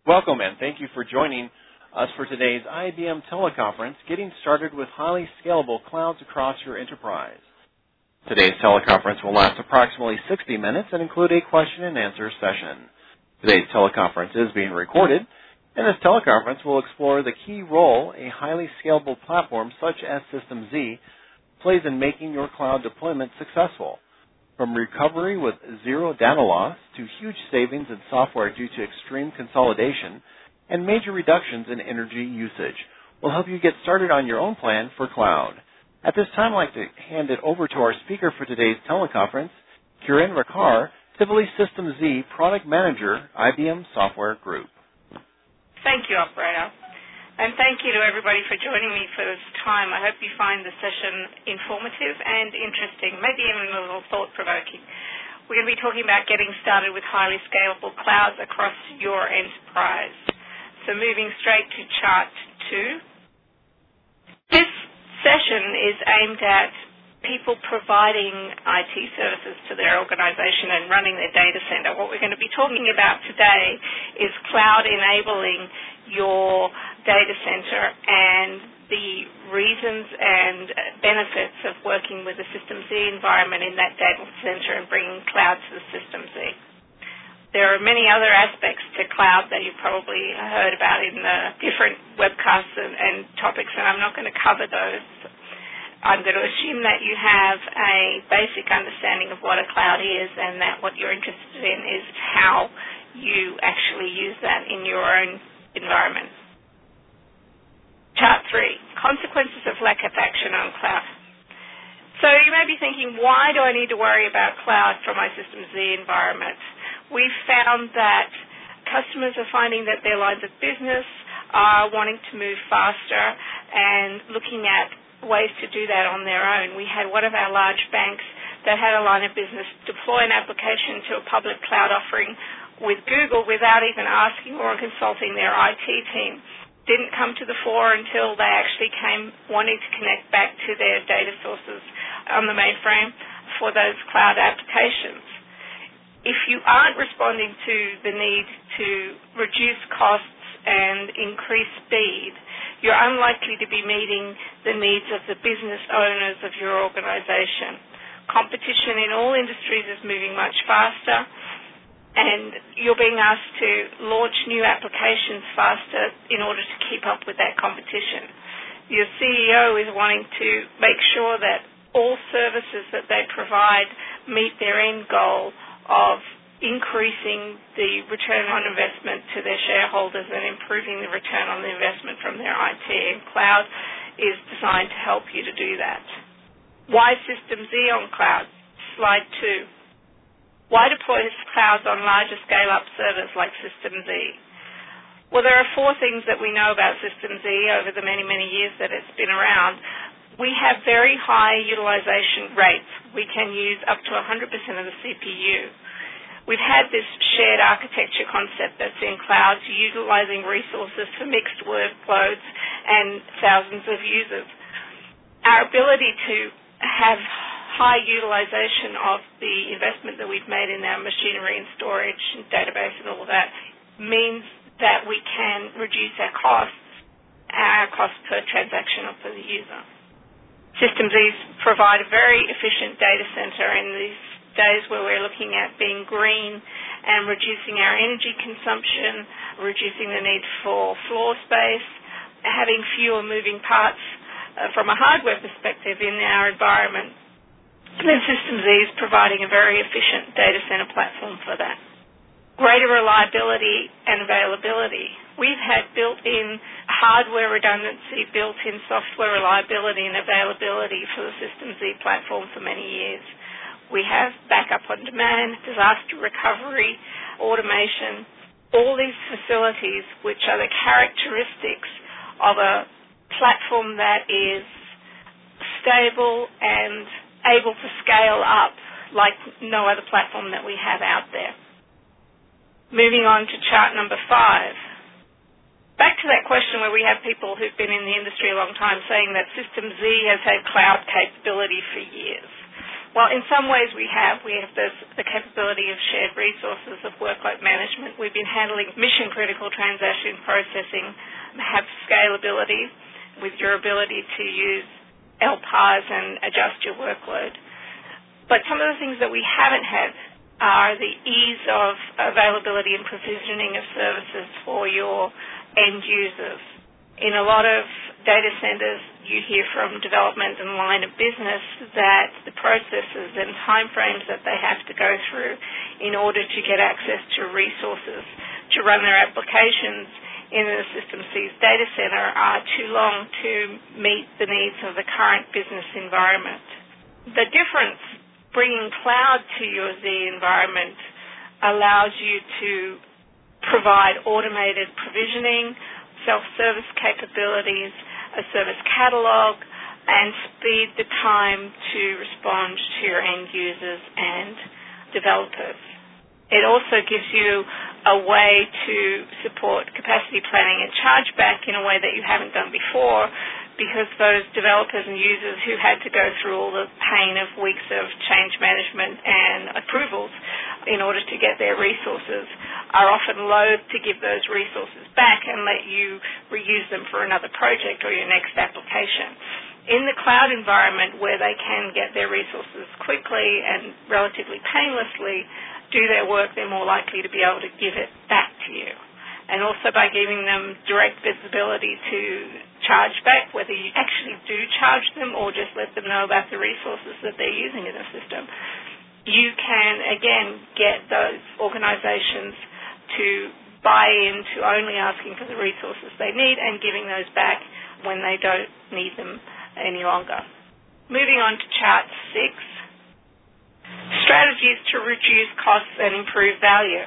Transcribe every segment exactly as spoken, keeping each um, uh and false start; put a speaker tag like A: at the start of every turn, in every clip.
A: Welcome and thank you for joining us for today's I B M teleconference, Getting Started with Highly Scalable Clouds Across Your Enterprise. Today's teleconference will last approximately sixty minutes and include a question and answer session. Today's teleconference is being recorded, and this teleconference will explore the key role a highly scalable platform such as System Z plays in making your cloud deployment successful. From recovery with zero data loss to huge savings in software due to extreme consolidation and major reductions in energy usage, will help you get started on your own plan for cloud. At this time, I'd like to hand it over to our speaker for today's teleconference, Kiran Rakkar, Tivoli System Z Product Manager, I B M Software Group.
B: Thank you, operator. And thank you to everybody for joining me for this time. I hope you find the session informative and interesting, maybe even a little thought-provoking. We're going to be talking about getting started with highly scalable clouds across your enterprise. So moving straight to chart two. This session is aimed at people providing I T services to their organization and running their data center. What we're going to be talking about today is cloud enabling your data center and the reasons and benefits of working with the System Z environment in that data center and bringing cloud to the System Z. There are many other aspects to cloud that you've probably heard about in the different webcasts and, and topics, and I'm not going to cover those. I'm going to assume that you have a basic understanding of what a cloud is and that what you're interested in is how you actually use that in your own environment. Chart three, consequences of lack of action on cloud. So you may be thinking, why do I need to worry about cloud for my System Z environment? We've found that customers are finding that their lines of business are wanting to move faster and looking at ways to do that on their own. We had one of our large banks that had a line of business deploy an application to a public cloud offering with Google without even asking or consulting their I T team. Didn't come to the fore until they actually came wanting to connect back to their data sources on the mainframe for those cloud applications. If you aren't responding to the need to reduce costs and increase speed, you're unlikely to be meeting the needs of the business owners of your organization. Competition in all industries is moving much faster, and you're being asked to launch new applications faster in order to keep up with that competition. Your C E O is wanting to make sure that all services that they provide meet their end goal of increasing the return on investment to their shareholders and improving the return on the investment from their I T. And cloud is designed to help you to do that. Why System Z on cloud? Slide two. Why deploy clouds on larger scale-up servers like System Z? Well, there are four things that we know about System Z over the many, many years that it's been around. We have very high utilization rates. We can use up to one hundred percent of the C P U. We've had this shared architecture concept that's in clouds, utilizing resources for mixed workloads and thousands of users. Our ability to have high utilization of the investment that we've made in our machinery and storage and database and all of that means that we can reduce our costs, our cost per transaction or per user. System Z's provide a very efficient data center in these days where we're looking at being green and reducing our energy consumption, reducing the need for floor space, having fewer moving parts uh, from a hardware perspective in our environment. And then System Z is providing a very efficient data center platform for that. Greater reliability and availability. We've had built-in hardware redundancy, built-in software reliability and availability for the System Z platform for many years. We have backup on demand, disaster recovery, automation, all these facilities which are the characteristics of a platform that is stable and able to scale up like no other platform that we have out there. Moving on to chart number five. Back to that question where we have people who've been in the industry a long time saying that System Z has had cloud capability for years. Well, in some ways we have. We have this, the capability of shared resources, of workload management. We've been handling mission-critical transaction processing, have scalability with your ability to use L P A Rs and adjust your workload. But some of the things that we haven't had are the ease of availability and provisioning of services for your end users. In a lot of data centers, you hear from development and line of business that the processes and timeframes that they have to go through in order to get access to resources to run their applications in the System C's data center are too long to meet the needs of the current business environment. The difference bringing cloud to your Z environment allows you to provide automated provisioning, self-service capabilities, a service catalog, and speed the time to respond to your end users and developers. It also gives you a way to support capacity planning and chargeback in a way that you haven't done before, because those developers and users who had to go through all the pain of weeks of change management and approvals in order to get their resources are often loath to give those resources back and let you reuse them for another project or your next application. In the cloud environment, where they can get their resources quickly and relatively painlessly, do their work, they're more likely to be able to give it back to you. And also by giving them direct visibility to charge back, whether you actually do charge them or just let them know about the resources that they're using in the system, you can, again, get those organizations to buy into only asking for the resources they need and giving those back when they don't need them any longer. Moving on to chart six, strategies to reduce costs and improve value.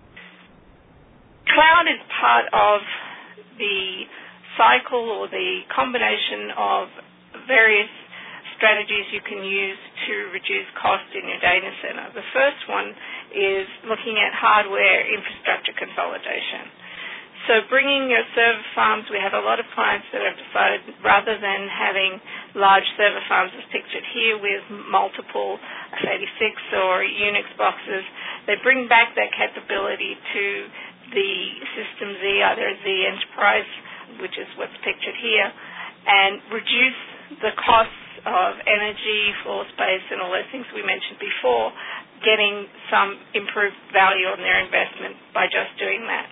B: Cloud is part of the cycle or the combination of various strategies you can use to reduce cost in your data center. The first one is looking at hardware infrastructure consolidation. So bringing your server farms, we have a lot of clients that have decided rather than having large server farms as pictured here with multiple x eighty-six or Unix boxes, they bring back that capability to the System Z, either Z Enterprise, which is what's pictured here, and reduce the costs of energy, floor space, and all those things we mentioned before, getting some improved value on their investment by just doing that.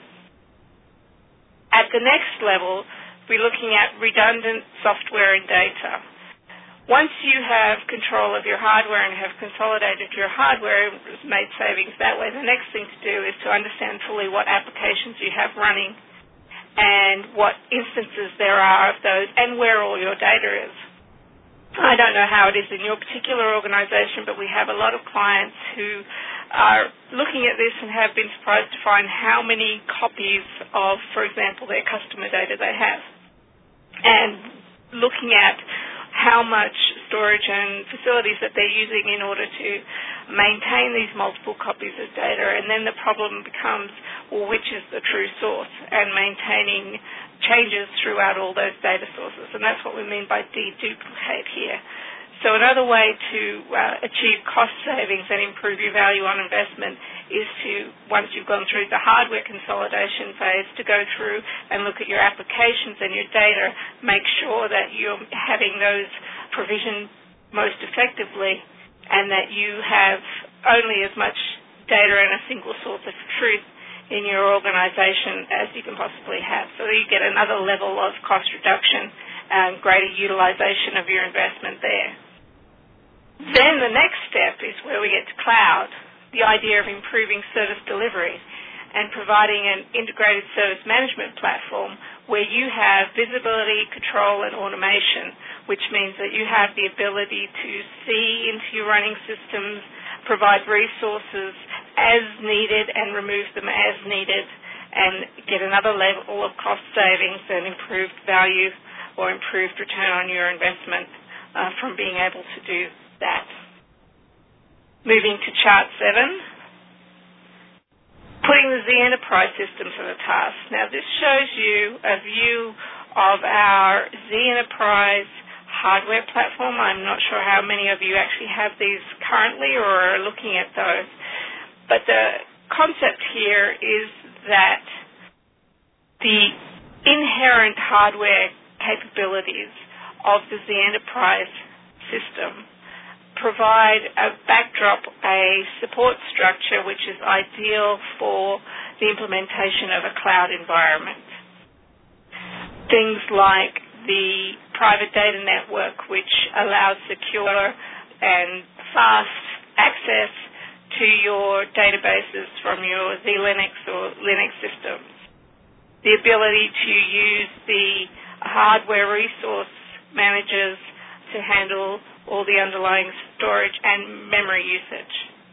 B: At the next level, we're looking at redundant software and data. Once you have control of your hardware and have consolidated your hardware and made savings that way, the next thing to do is to understand fully what applications you have running and what instances there are of those and where all your data is. I don't know how it is in your particular organization, but we have a lot of clients who are looking at this and have been surprised to find how many copies of, for example, their customer data they have. And looking at how much storage and facilities that they're using in order to maintain these multiple copies of data. And then the problem becomes, well, which is the true source, and maintaining changes throughout all those data sources. And that's what we mean by deduplicate here. So another way to uh, achieve cost savings and improve your value on investment is to, once you've gone through the hardware consolidation phase, to go through and look at your applications and your data, make sure that you're having those provisioned most effectively and that you have only as much data and a single source of truth in your organization as you can possibly have. So you get another level of cost reduction and greater utilization of your investment there. Then the next step is where we get to cloud, the idea of improving service delivery and providing an integrated service management platform where you have visibility, control, and automation, which means that you have the ability to see into your running systems, provide resources as needed and remove them as needed, and get another level of cost savings and improved value or improved return on your investment uh, from being able to do that. Moving to chart seven, putting the Z Enterprise system to the task. Now this shows you a view of our Z Enterprise hardware platform. I'm not sure how many of you actually have these currently or are looking at those. But the concept here is that the inherent hardware capabilities of the Z Enterprise system provide a backdrop, a support structure which is ideal for the implementation of a cloud environment. Things like the private data network, which allows secure and fast access to your databases from your Z Linux or Linux systems. The ability to use the hardware resource managers to handle all the underlying storage and memory usage.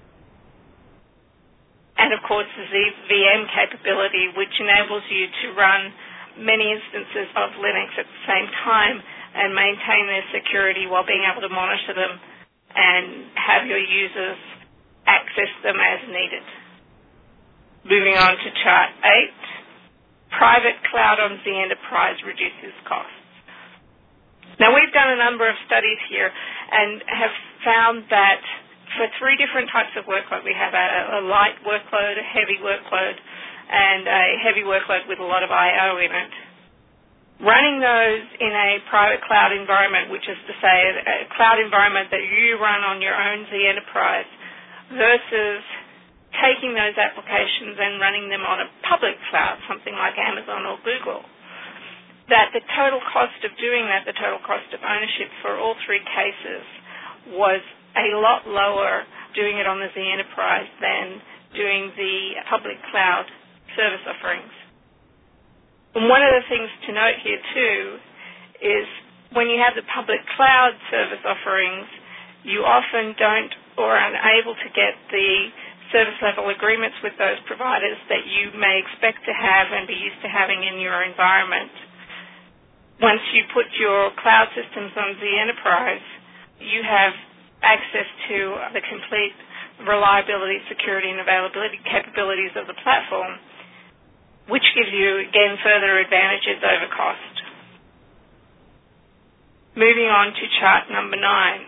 B: And of course the Z V M capability, which enables you to run many instances of Linux at the same time and maintain their security while being able to monitor them and have your users access them as needed. Moving on to chart eight, private cloud on Z Enterprise reduces costs. Now, we've done a number of studies here and have found that for three different types of workload, we have a, a light workload, a heavy workload, and a heavy workload with a lot of I O in it. Running those in a private cloud environment, which is to say a, a cloud environment that you run on your own Z Enterprise, versus taking those applications and running them on a public cloud, something like Amazon or Google, that the total cost of doing that, the total cost of ownership for all three cases was a lot lower doing it on the Z Enterprise than doing the public cloud service offerings. And one of the things to note here too is when you have the public cloud service offerings, you often don't or are unable to get the service level agreements with those providers that you may expect to have and be used to having in your environment. Once you put your cloud systems on Z Enterprise, you have access to the complete reliability, security, and availability capabilities of the platform, which gives you, again, further advantages over cost. Moving on to chart number nine.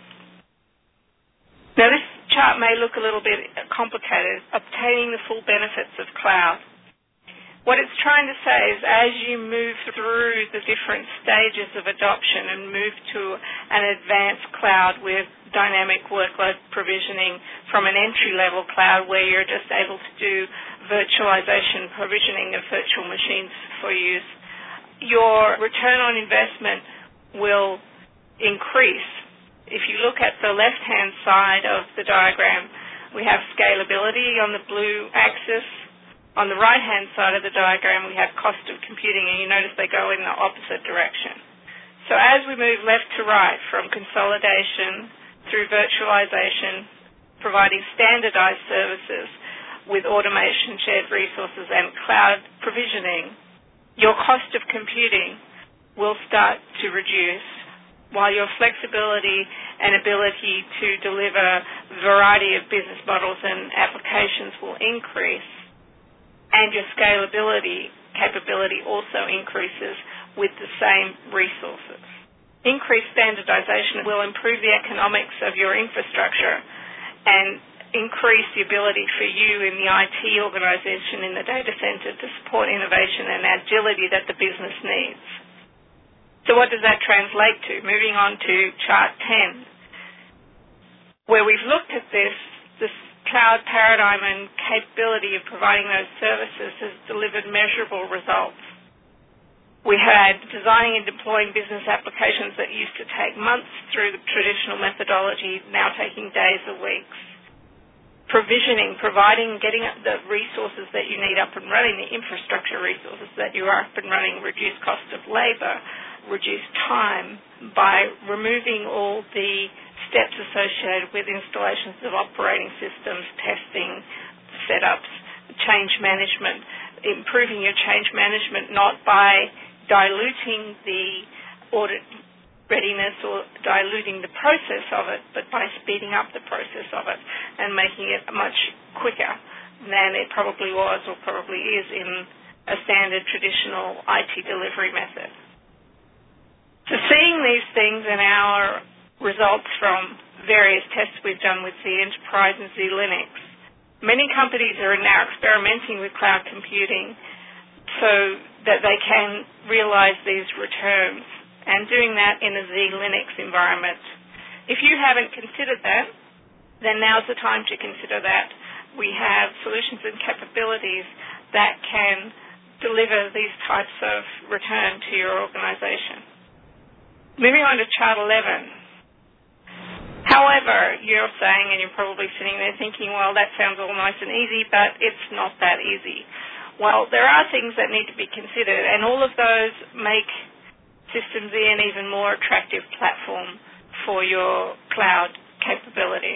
B: Now, this chart may look a little bit complicated, obtaining the full benefits of cloud. What it's trying to say is as you move through the different stages of adoption and move to an advanced cloud with dynamic workload provisioning from an entry-level cloud where you're just able to do virtualization, provisioning of virtual machines for use, your return on investment will increase. If you look at the left-hand side of the diagram, we have scalability on the blue axis. On the right-hand side of the diagram, we have cost of computing, and you notice they go in the opposite direction. So as we move left to right from consolidation through virtualization, providing standardized services with automation, shared resources, and cloud provisioning, your cost of computing will start to reduce, while your flexibility and ability to deliver a variety of business models and applications will increase, and your scalability capability also increases with the same resources. Increased standardization will improve the economics of your infrastructure and increase the ability for you in the I T organization in the data center to support innovation and agility that the business needs. So what does that translate to? Moving on to chart ten, where we've looked at this, this cloud paradigm and capability of providing those services has delivered measurable results. We had designing and deploying business applications that used to take months through the traditional methodology, now taking days or weeks. Provisioning, providing, getting the resources that you need up and running, the infrastructure resources that you are up and running, reduce cost of labor, reduce time by removing all the steps associated with installations of operating systems, testing, setups, change management, improving your change management not by diluting the audit readiness or diluting the process of it, but by speeding up the process of it and making it much quicker than it probably was or probably is in a standard traditional I T delivery method. So seeing these things in our results from various tests we've done with Z Enterprise and Z Linux. Many companies are now experimenting with cloud computing so that they can realize these returns, and doing that in a Z Linux environment. If you haven't considered that, then now's the time to consider that. We have solutions and capabilities that can deliver these types of return to your organization. Moving on to chart eleven. However, you're saying, and you're probably sitting there thinking, well, that sounds all nice and easy, but it's not that easy. Well, there are things that need to be considered, and all of those make System Z an even more attractive platform for your cloud capability.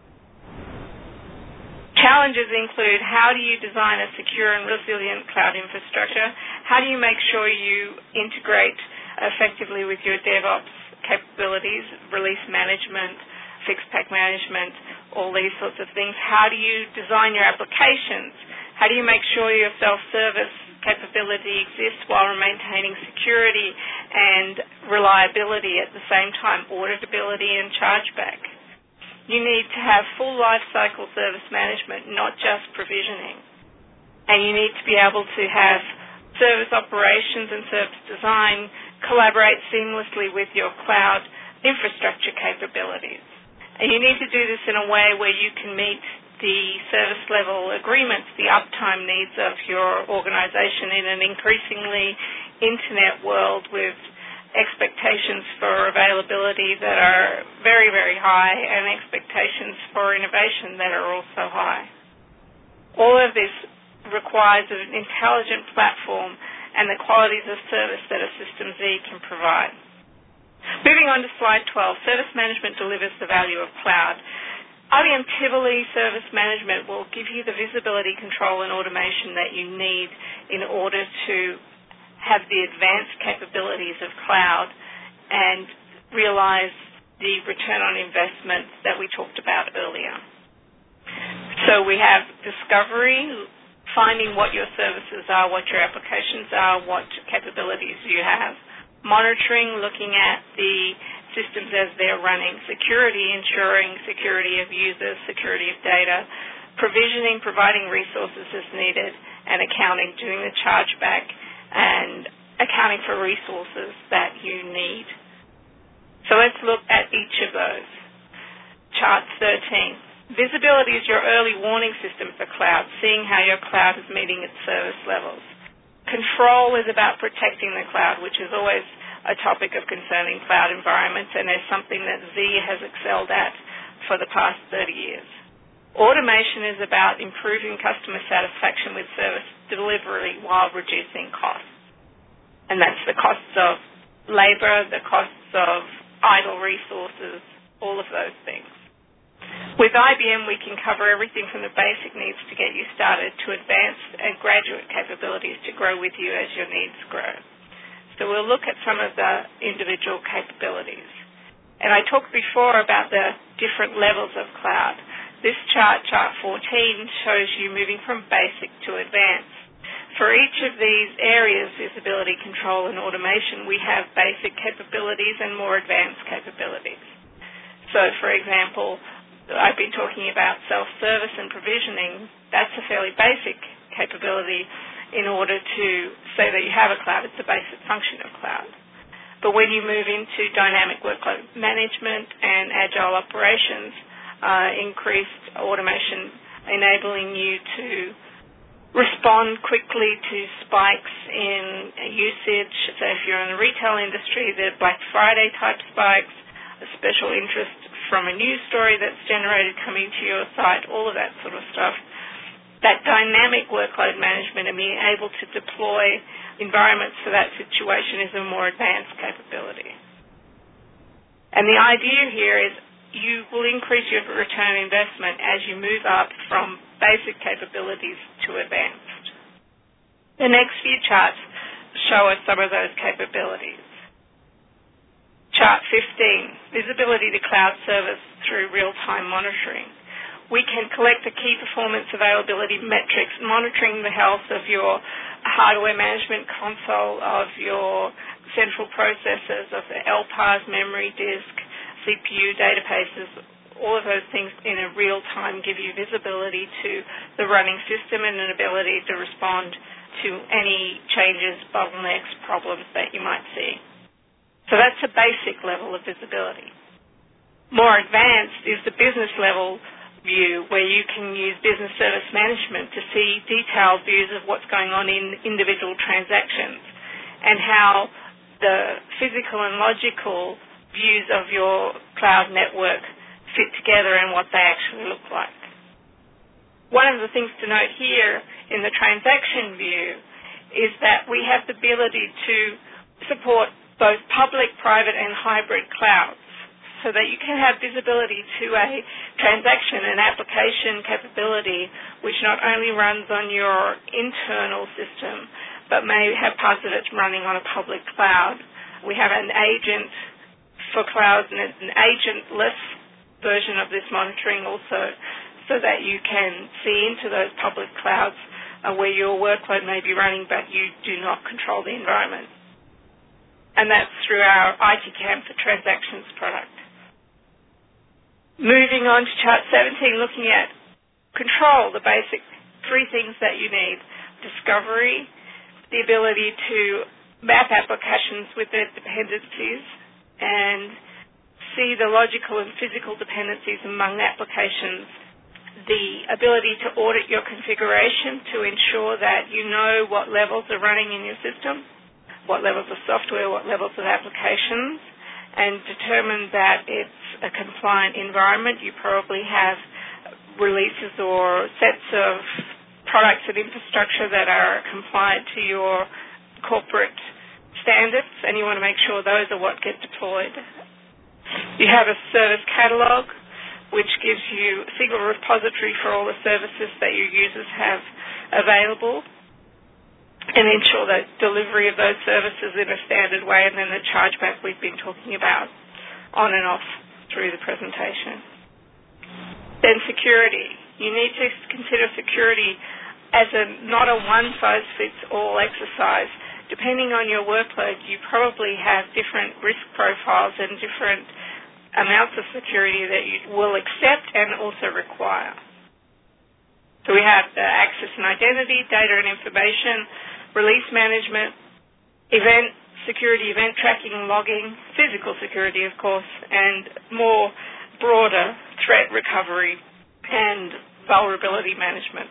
B: Challenges include, how do you design a secure and resilient cloud infrastructure? How do you make sure you integrate effectively with your DevOps capabilities, release management, fixed pack management, all these sorts of things? How do you design your applications? How do you make sure your self-service capability exists while maintaining security and reliability at the same time, auditability and chargeback? You need to have full lifecycle service management, not just provisioning. And you need to be able to have service operations and service design collaborate seamlessly with your cloud infrastructure capabilities. And you need to do this in a way where you can meet the service level agreements, the uptime needs of your organization in an increasingly internet world with expectations for availability that are very, very high and expectations for innovation that are also high. All of this requires an intelligent platform and the qualities of service that a System Z can provide. Moving on to slide twelve, service management delivers the value of cloud. I B M Tivoli Service Management will give you the visibility, control, and automation that you need in order to have the advanced capabilities of cloud and realize the return on investment that we talked about earlier. So we have discovery, finding what your services are, what your applications are, what capabilities you have. Monitoring, looking at the systems as they're running. Security, ensuring security of users, security of data. Provisioning, providing resources as needed. And accounting, doing the chargeback and accounting for resources that you need. So let's look at each of those. Chart thirteen. Visibility is your early warning system for cloud, seeing how your cloud is meeting its service levels. Control is about protecting the cloud, which is always a topic of concern in cloud environments, and is something that Z has excelled at for the past thirty years. Automation is about improving customer satisfaction with service delivery while reducing costs. And that's the costs of labor, the costs of idle resources, all of those things. With I B M, we can cover everything from the basic needs to get you started to advanced and graduate capabilities to grow with you as your needs grow. So we'll look at some of the individual capabilities. And I talked before about the different levels of cloud. This chart, chart fourteen, shows you moving from basic to advanced. For each of these areas, visibility, control, and automation, we have basic capabilities and more advanced capabilities. So, for example, I've been talking about self-service and provisioning. That's a fairly basic capability in order to say that you have a cloud. It's a basic function of cloud. But when you move into dynamic workload management and agile operations, uh, increased automation enabling you to respond quickly to spikes in usage. So if you're in the retail industry, the Black Friday type spikes, a special interest from a news story that's generated coming to your site, all of that sort of stuff. That dynamic workload management and being able to deploy environments for that situation is a more advanced capability. And the idea here is you will increase your return on investment as you move up from basic capabilities to advanced. The next few charts show us some of those capabilities. Chart fifteen, visibility to cloud service through real-time monitoring. We can collect the key performance availability metrics, monitoring the health of your hardware management console, of your central processors, of the L P A S, memory disk, C P U databases, all of those things in a real time give you visibility to the running system and an ability to respond to any changes, bottlenecks, problems that you might see. So that's a basic level of visibility. More advanced is the business level view, where you can use business service management to see detailed views of what's going on in individual transactions and how the physical and logical views of your cloud network fit together and what they actually look like. One of the things to note here in the transaction view is that we have the ability to support both public, private, and hybrid clouds, so that you can have visibility to a transaction and application capability which not only runs on your internal system, but may have parts of it running on a public cloud. We have an agent for clouds and an agentless version of this monitoring also, so that you can see into those public clouds uh, where your workload may be running, but you do not control the environment. And that's through our I T CAM for Transactions product. Moving on to chart seventeen, looking at control, the basic three things that you need. Discovery, the ability to map applications with their dependencies and see the logical and physical dependencies among applications. The ability to audit your configuration to ensure that you know what levels are running in your system, what levels of software, what levels of applications, and determine that it's a compliant environment. You probably have releases or sets of products and infrastructure that are compliant to your corporate standards, and you want to make sure those are what get deployed. You have a service catalog, which gives you a single repository for all the services that your users have available, and ensure that delivery of those services in a standard way, and then the chargeback we've been talking about on and off through the presentation. Then security. You need to consider security as a not a one-size-fits-all exercise. Depending on your workload, you probably have different risk profiles and different amounts of security that you will accept and also require. So we have the access and identity, data and information, release management, event security, event tracking and logging, physical security, of course, and more broader threat recovery and vulnerability management.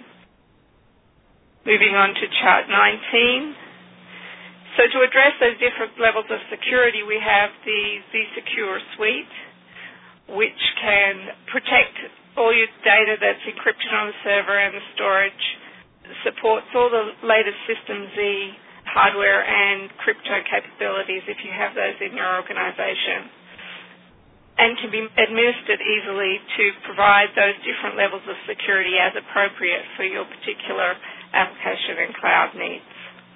B: Moving on to chart nineteen. So to address those different levels of security, we have the vSecure suite, which can protect all your data that's encrypted on the server and the storage, supports all the latest System Z hardware and crypto capabilities if you have those in your organization, and can be administered easily to provide those different levels of security as appropriate for your particular application and cloud needs.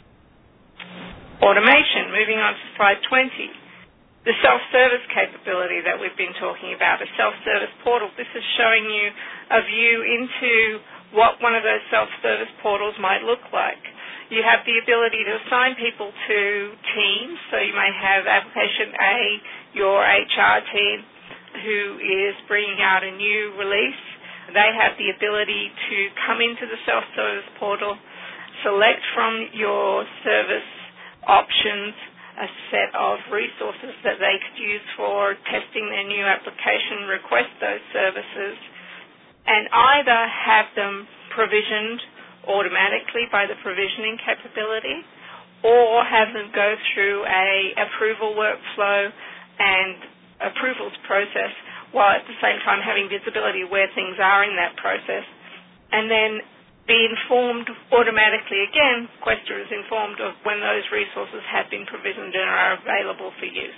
B: Automation, moving on to slide twenty. The self-service capability that we've been talking about, a self-service portal. This is showing you a view into what one of those self-service portals might look like. You have the ability to assign people to teams, so you may have application A, your H R team, who is bringing out a new release. They have the ability to come into the self-service portal, select from your service options a set of resources that they could use for testing their new application, request those services, and either have them provisioned automatically by the provisioning capability, or have them go through a approval workflow and approvals process, while at the same time having visibility where things are in that process, and then be informed automatically again. Questa is informed of when those resources have been provisioned and are available for use.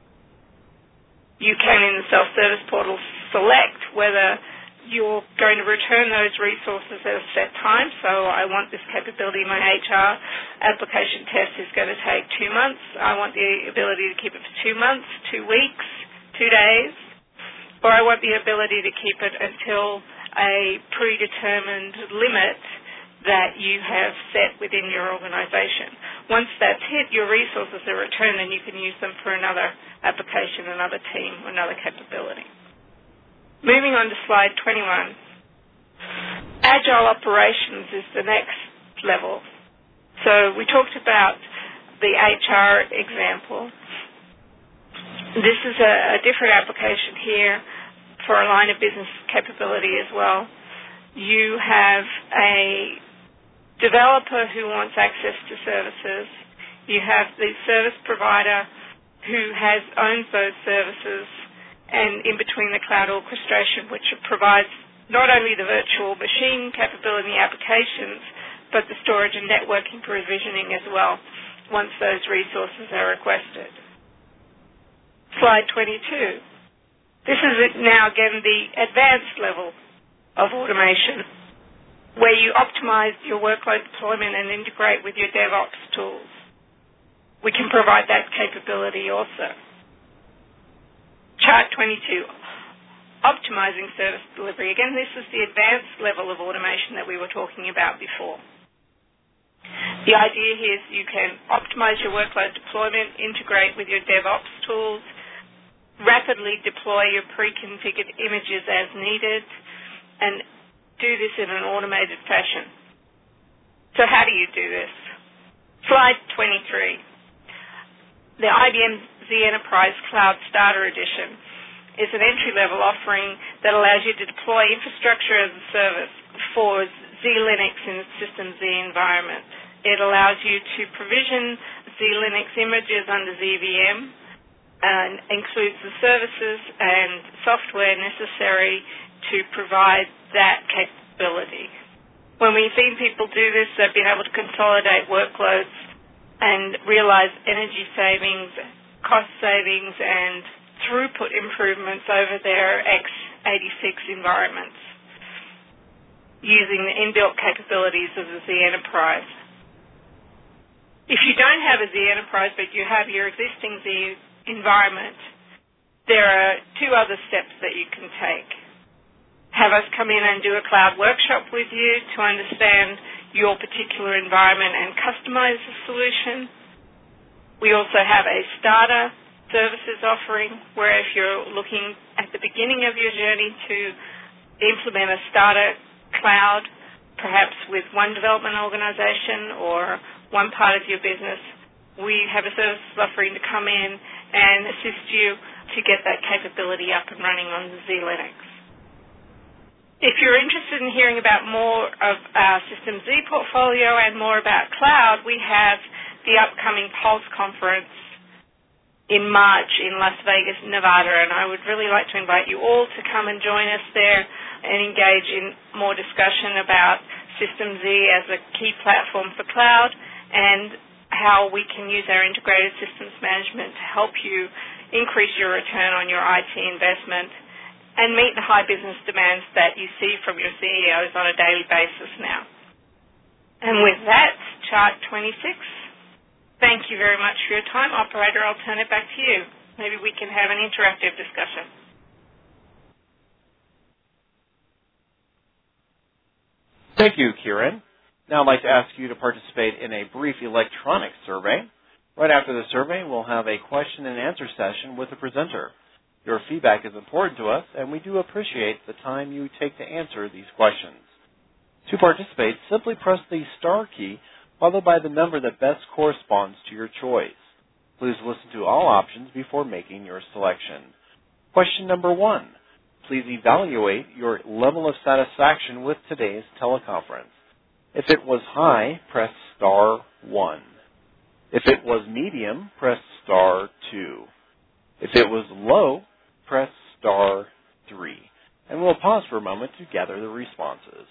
B: You can, in the self-service portal, select whether you're going to return those resources at a set time. So I want this capability, my H R application test is going to take two months. I want the ability to keep it for two months, two weeks, two days, or I want the ability to keep it until a predetermined limit that you have set within your organization. Once that's hit, your resources are returned and you can use them for another application, another team, another capability. Moving on to slide twenty-one. Agile operations is the next level. So we talked about the H R example. This is a, a different application here for a line of business capability as well. You have a developer who wants access to services. You have the service provider who has owns those services, and in between the cloud orchestration, which provides not only the virtual machine capability applications, but the storage and networking provisioning as well, once those resources are requested. Slide twenty-two. This is now, again, the advanced level of automation, where you optimize your workload deployment and integrate with your DevOps tools. We can provide that capability also. Chart twenty-two, optimizing service delivery. Again, this is the advanced level of automation that we were talking about before. The idea here is you can optimize your workload deployment, integrate with your DevOps tools, rapidly deploy your pre-configured images as needed, and do this in an automated fashion. So how do you do this? Slide twenty-three. The I B M Z Enterprise Cloud Starter Edition is an entry-level offering that allows you to deploy infrastructure as a service for Z-Linux in the System Z environment. It allows you to provision Z-Linux images under Z V M and includes the services and software necessary to provide that capability. When we've seen people do this, they've been able to consolidate workloads and realize energy savings, cost savings, and throughput improvements over their x eighty-six environments using the inbuilt capabilities of the Z Enterprise. If you don't have a Z Enterprise but you have your existing Z environment, there are two other steps that you can take. Have us come in and do a cloud workshop with you to understand your particular environment and customize the solution. We also have a starter services offering where if you're looking at the beginning of your journey to implement a starter cloud, perhaps with one development organization or one part of your business, we have a services offering to come in and assist you to get that capability up and running on the Z-Linux. If you're interested in hearing about more of our System Z portfolio and more about cloud, we have the upcoming Pulse conference in March in Las Vegas, Nevada, and I would really like to invite you all to come and join us there and engage in more discussion about System Z as a key platform for cloud and how we can use our integrated systems management to help you increase your return on your I T investment and meet the high business demands that you see from your C E Os on a daily basis now. And with that, chart twenty-six, thank you very much for your time. Operator, I'll turn it back to you. Maybe we can have an interactive discussion.
A: Thank you, Kieran. Now I'd like to ask you to participate in a brief electronic survey. Right after the survey, we'll have a question and answer session with the presenter. Your feedback is important to us, and we do appreciate the time you take to answer these questions. To participate, simply press the star key followed by the number that best corresponds to your choice. Please listen to all options before making your selection. Question number one. Please evaluate your level of satisfaction with today's teleconference. If it was high, press star one. If it was medium, press star two. If it was low, press star three. And we'll pause for a moment to gather the responses.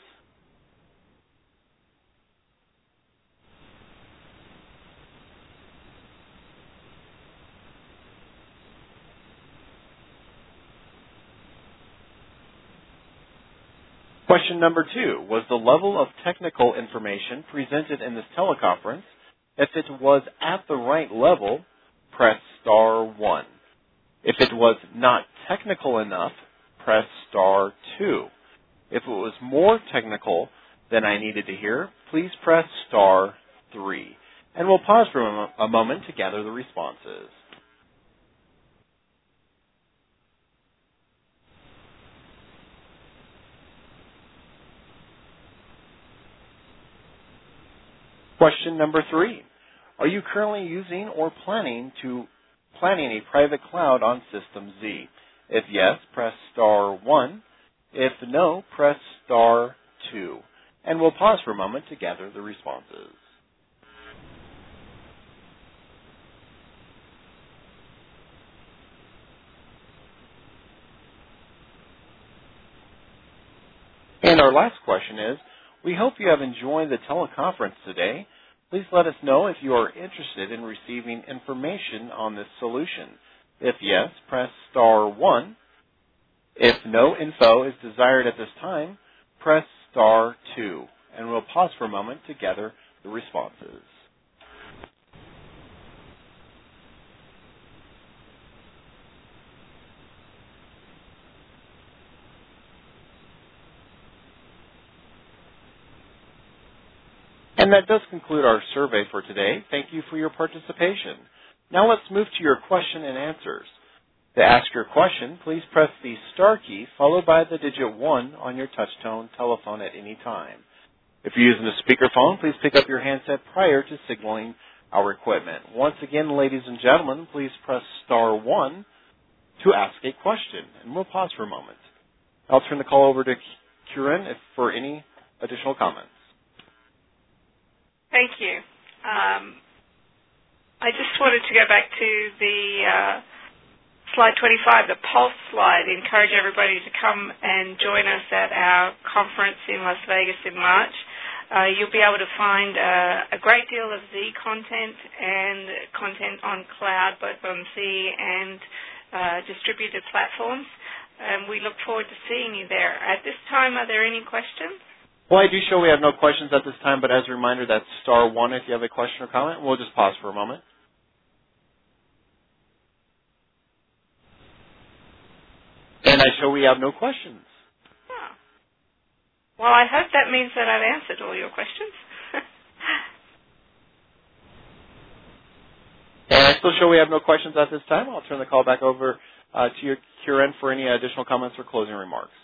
A: Question number two, was the level of technical information presented in this teleconference? If it was at the right level, press star one. If it was not technical enough, press star two. If it was more technical than I needed to hear, please press star three. And we'll pause for a moment to gather the responses. Question number three. Are you currently using or planning to planning a private cloud on System Z? If yes, press star one. If no, press star two. And we'll pause for a moment to gather the responses. And our last question is, we hope you have enjoyed the teleconference today. Please let us know if you are interested in receiving information on this solution. If yes, press star one. If no info is desired at this time, press star two. And we'll pause for a moment to gather the responses. And that does conclude our survey for today. Thank you for your participation. Now let's move to your question and answers. To ask your question, please press the star key followed by the digit one on your touch-tone telephone at any time. If you're using a speakerphone, please pick up your handset prior to signaling our equipment. Once again, ladies and gentlemen, please press star one to ask a question. And we'll pause for a moment. I'll turn the call over to Kieran for any additional comments.
B: Thank you. Um, I just wanted to go back to the uh, slide twenty-five, the Pulse slide. Encourage everybody to come and join us at our conference in Las Vegas in March. Uh, you'll be able to find uh, a great deal of Z content and content on cloud, both on Z and uh, distributed platforms. And we look forward to seeing you there. At this time, are there any questions?
A: Well, I do show we have no questions at this time, but as a reminder, that's star one if you have a question or comment. We'll just pause for a moment. And I show we have no questions.
B: Oh. Well, I hope that means that I've answered all your questions.
A: And I still show we have no questions at this time. I'll turn the call back over uh, to you, Kieran, for any additional comments or closing remarks.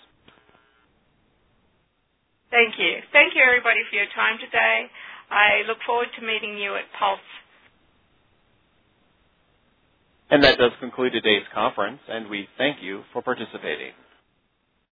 B: Thank you. Thank you, everybody, for your time today. I look forward to meeting you at Pulse.
A: And that does conclude today's conference, and we thank you for participating.